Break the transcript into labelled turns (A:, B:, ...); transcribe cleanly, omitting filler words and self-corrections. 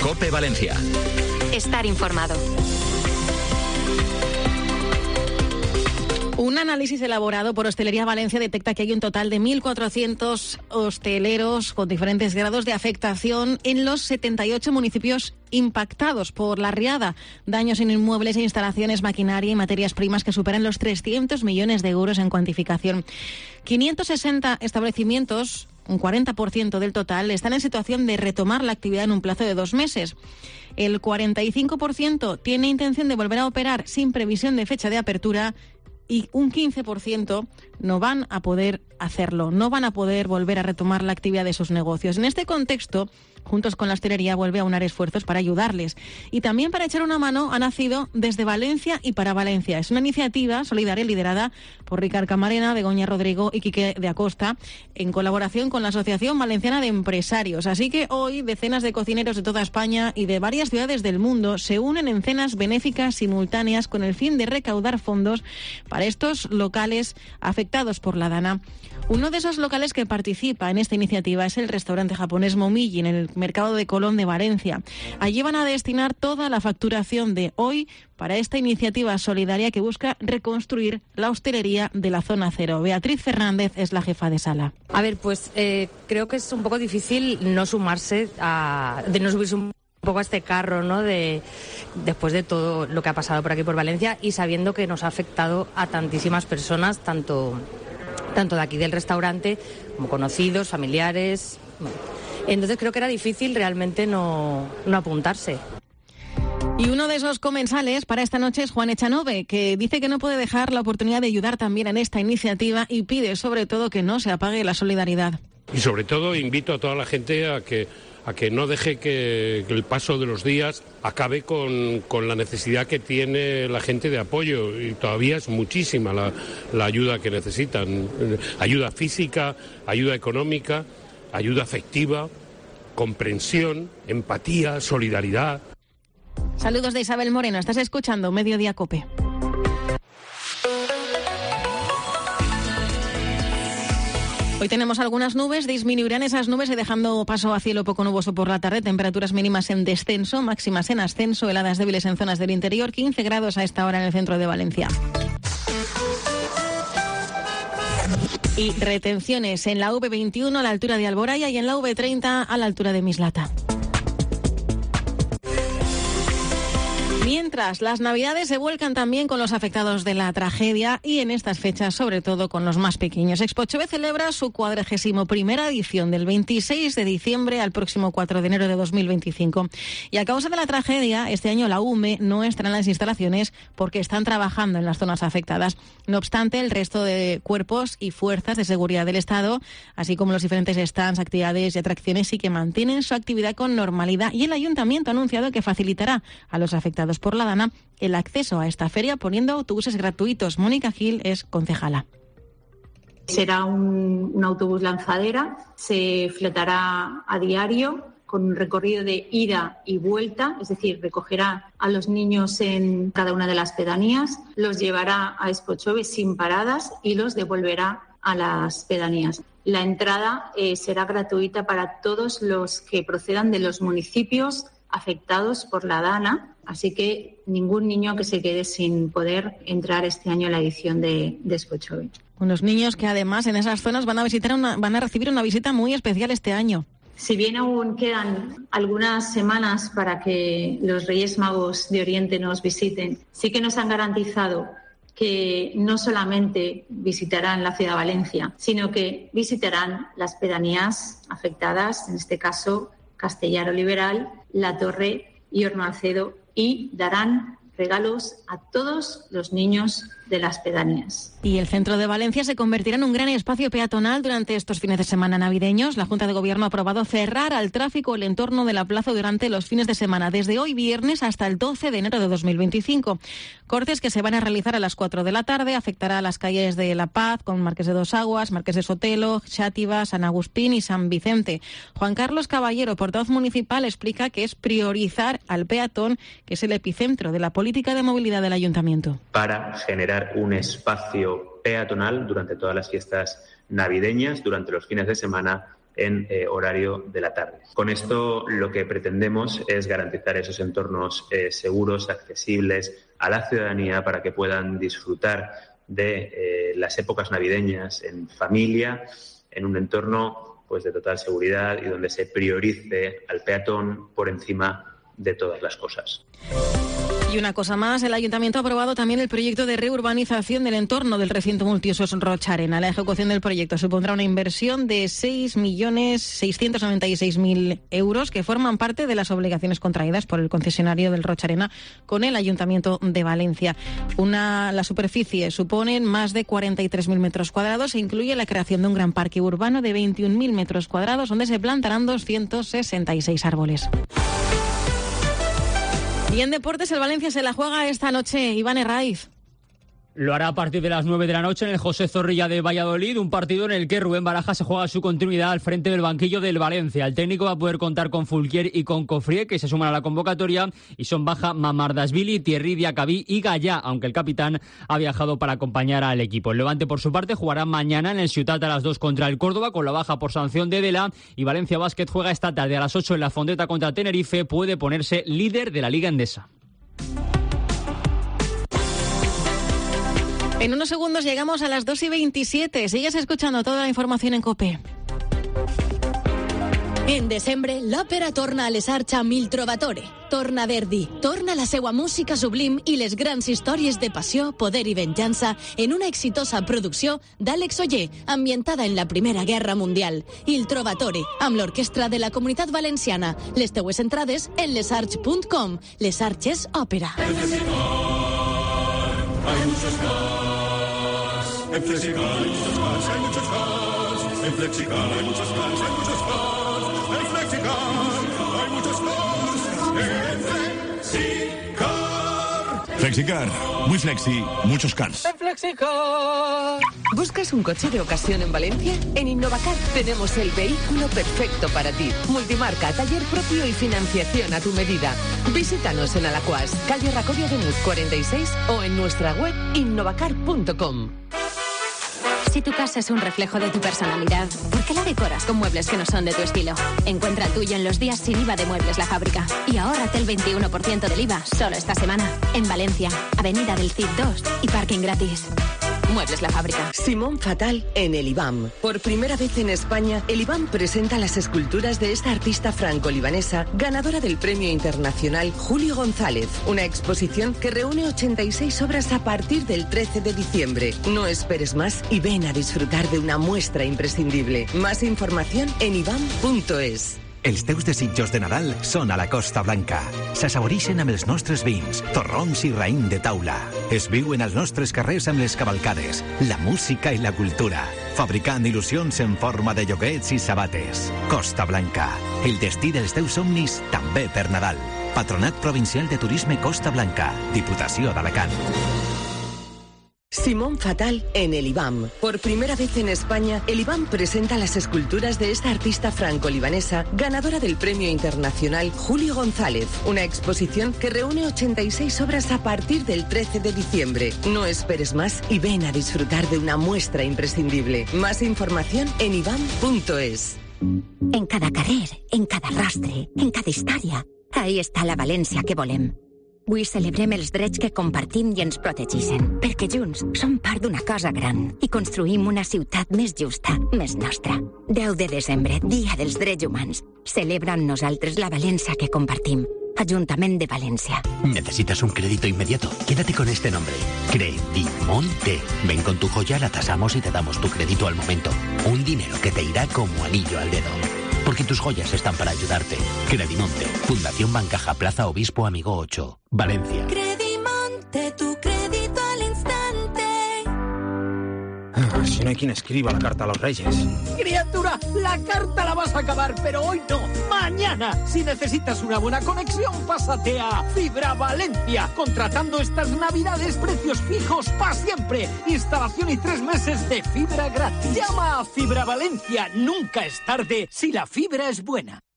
A: COPE Valencia.
B: Estar informado.
C: Un análisis elaborado por Hostelería Valencia detecta que hay un total de 1.400 hosteleros con diferentes grados de afectación en los 78 municipios impactados por la riada. Daños en inmuebles e instalaciones, maquinaria y materias primas que superan los 300 millones de euros en cuantificación. 560 establecimientos, un 40% del total, están en situación de retomar la actividad en un plazo de 2 meses. El 45% tiene intención de volver a operar sin previsión de fecha de apertura y un 15% no van a poder hacerlo, no van a poder volver a retomar la actividad de sus negocios. En este contexto, Juntos con la Hostelería vuelve a unar esfuerzos para ayudarles. Y también para echar una mano ha nacido Desde Valencia y para Valencia. Es una iniciativa solidaria liderada por Ricard Camarena, Begoña Rodrigo y Quique de Acosta, en colaboración con la Asociación Valenciana de Empresarios. Así que hoy decenas de cocineros de toda España y de varias ciudades del mundo se unen en cenas benéficas simultáneas con el fin de recaudar fondos para estos locales afectados por la Dana. Uno de esos locales que participa en esta iniciativa es el restaurante japonés Momiji en el Mercado de Colón de Valencia. Allí van a destinar toda la facturación de hoy para esta iniciativa solidaria que busca reconstruir la hostelería de la zona cero. Beatriz Fernández es la jefa de sala.
D: A ver, pues creo que es un poco difícil no subirse un poco a este carro, ¿no? Después de todo lo que ha pasado por aquí por Valencia y sabiendo que nos ha afectado a tantísimas personas, tanto de aquí del restaurante como conocidos, familiares. Bueno. Entonces creo que era difícil realmente no apuntarse.
C: Y uno de esos comensales para esta noche es Juan Echanove, que dice que no puede dejar la oportunidad de ayudar también en esta iniciativa y pide sobre todo que no se apague la solidaridad.
E: Y sobre todo invito a toda la gente a que no deje que el paso de los días acabe con la necesidad que tiene la gente de apoyo. Y todavía es muchísima la ayuda que necesitan. Ayuda física, ayuda económica, ayuda afectiva, comprensión, empatía, solidaridad.
C: Saludos de Isabel Moreno. Estás escuchando Mediodía COPE. Hoy tenemos algunas nubes, disminuirán esas nubes y dejando paso a cielo poco nuboso por la tarde, temperaturas mínimas en descenso, máximas en ascenso, heladas débiles en zonas del interior, 15 grados a esta hora en el centro de Valencia. Y retenciones en la V21 a la altura de Alboraya y en la V30 a la altura de Mislata. Mientras, las Navidades se vuelcan también con los afectados de la tragedia y en estas fechas, sobre todo con los más pequeños. Expo Chove celebra su 41ª edición del 26 de diciembre al próximo 4 de enero de 2025. Y a causa de la tragedia, este año la UME no estará en las instalaciones porque están trabajando en las zonas afectadas. No obstante, el resto de cuerpos y fuerzas de seguridad del Estado, así como los diferentes stands, actividades y atracciones, sí que mantienen su actividad con normalidad y el Ayuntamiento ha anunciado que facilitará a los afectados por la Dana el acceso a esta feria poniendo autobuses gratuitos. Mónica Gil es concejala.
F: Será un autobús lanzadera, se flotará a diario con un recorrido de ida y vuelta, es decir, recogerá a los niños en cada una de las pedanías, los llevará a Expo Chove sin paradas y los devolverá a las pedanías. La entrada será gratuita para todos los que procedan de los municipios afectados por la Dana, así que ningún niño que se quede sin poder entrar este año a la edición de Expo Chove.
C: Unos niños que además en esas zonas van a recibir una visita muy especial este año.
F: Si bien aún quedan algunas semanas para que los Reyes Magos de Oriente nos visiten, sí que nos han garantizado que no solamente visitarán la ciudad de Valencia, sino que visitarán las pedanías afectadas, en este caso Castellar Liberal, La Torre y Hornoalcedo, y darán regalos a todos los niños de las pedanías.
C: Y el centro de Valencia se convertirá en un gran espacio peatonal durante estos fines de semana navideños. La Junta de Gobierno ha aprobado cerrar al tráfico el entorno de la plaza durante los fines de semana, desde hoy viernes hasta el 12 de enero de 2025. Cortes que se van a realizar a las 4 de la tarde, afectará a las calles de La Paz, con Marqués de Dos Aguas, Marqués de Sotelo, Xàtiva, San Agustín y San Vicente. Juan Carlos Caballero, portavoz municipal, explica que es priorizar al peatón, que es el epicentro de la política de movilidad del Ayuntamiento.
G: Para generar un espacio peatonal durante todas las fiestas navideñas, durante los fines de semana
A: en horario de la tarde. Con esto lo que pretendemos es garantizar esos entornos seguros, accesibles a la ciudadanía para que puedan disfrutar de las épocas navideñas en familia, en un entorno pues de total seguridad y donde se priorice al peatón por encima de todas las cosas.
C: Y una cosa más, el Ayuntamiento ha aprobado también el proyecto de reurbanización del entorno del recinto multiusos Rocha Arena. La ejecución del proyecto supondrá una inversión de 6.696.000 euros que forman parte de las obligaciones contraídas por el concesionario del Rocha Arena con el Ayuntamiento de Valencia. La superficie supone más de 43.000 metros cuadrados e incluye la creación de un gran parque urbano de 21.000 metros cuadrados donde se plantarán 266 árboles. Y en deportes, el Valencia se la juega esta noche. Iván Herraiz.
G: Lo hará a partir de las 9 de la noche en el José Zorrilla de Valladolid, un partido en el que Rubén Baraja se juega su continuidad al frente del banquillo del Valencia. El técnico va a poder contar con Fulquier y con Cofrié, que se suman a la convocatoria, y son baja Mamardashvili, Thierry Diacabí y Gallá, aunque el capitán ha viajado para acompañar al equipo. El Levante, por su parte, jugará mañana en el Ciutat a las 2 contra el Córdoba, con la baja por sanción de Dela, y Valencia Basket juega esta tarde a las 8 en la Fondeta contra Tenerife. Puede ponerse líder de la Liga Endesa.
C: En unos segundos llegamos a las 2:27. Sigues escuchando toda la información en COPE.
H: En desembre, l'òpera torna a les arts amb Il Trovatore. Torna Verdi, torna la seua música sublim i les grans històries de passió, poder i venjança en una exitosa producció d'Àlex Oller, ambientada en la Primera Guerra Mundial. Il Trovatore, amb l'orquestra de la Comunitat Valenciana. Les teues entrades en lesarts.com. Les Arts és òpera.
I: Hay muchos cars. En Flexicar hay muchos cars, hay muchos cars. En Flexicar hay muchos cars, hay muchos cars. En Flexicar hay muchos cars. En Flexicar.
J: Flexicar, muy flexi, muchos cars.
K: En Flexicar. ¿Buscas un coche de ocasión en Valencia? En Innovacar tenemos el vehículo perfecto para ti. Multimarca, taller propio y financiación a tu medida. Visítanos en Alacuas, calle Racoria de Muz 46 o en nuestra web innovacar.com.
B: Si tu casa es un reflejo de tu personalidad, ¿por qué la decoras con muebles que no son de tu estilo? Encuentra el tuyo en los días sin IVA de Muebles La Fábrica y ahórrate el 21% del IVA solo esta semana. En Valencia, Avenida del Cid 2 y parking gratis. Muebles La Fábrica.
K: Simón Fatal en el IBAM. Por primera vez en España, el IBAM presenta las esculturas de esta artista franco-libanesa, ganadora del Premio Internacional Julio González. Una exposición que reúne 86 obras a partir del 13 de diciembre. No esperes más y ven a disfrutar de una muestra imprescindible. Más información en ibam.es.
L: Els teus desitjos de Nadal són a la Costa Blanca. S'assaborixen amb els nostres vins, torrons i raïm de taula. Es viuen als nostres carrers amb les cavalcades, la música i la cultura, fabricant il·lusions en forma de lloguets i sabates. Costa Blanca, el destí dels teus somnis també per Nadal. Patronat Provincial de Turisme Costa Blanca, Diputació d'Alacant.
K: Simón Fatal en el IBAM. Por primera vez en España, el IBAM presenta las esculturas de esta artista franco-libanesa, ganadora del Premio Internacional Julio González. Una exposición que reúne 86 obras a partir del 13 de diciembre. No esperes más y ven a disfrutar de una muestra imprescindible. Más información en ibam.es.
M: En cada carrer, en cada rastre, en cada història, ahí està la València que volem. Avui celebrem els drets que compartim i ens protegeixen, perquè junts som part d'una cosa gran i construïm una ciutat més justa, més nostra. 10 de desembre, Dia dels Drets Humans. Celebra amb nosaltres la València que compartim. Ayuntamiento de Valencia.
N: ¿Necesitas un crédito inmediato? Quédate con este nombre. Credimonte. Ven con tu joya, la tasamos y te damos tu crédito al momento. Un dinero que te irá como anillo al dedo. Porque tus joyas están para ayudarte. Credimonte. Fundación Bancaja, Plaza Obispo Amigo 8. Valencia.
O: Credimonte, tu crédito al instante.
P: Si no hay quien escriba la carta a los Reyes.
Q: Criatura, la carta la vas a acabar, pero hoy no. Mañana. Si necesitas una buena conexión, pásate a Fibra Valencia. Contratando estas navidades, precios fijos para siempre. Instalación y 3 meses de fibra gratis. Llama a Fibra Valencia. Nunca es tarde si la fibra es buena.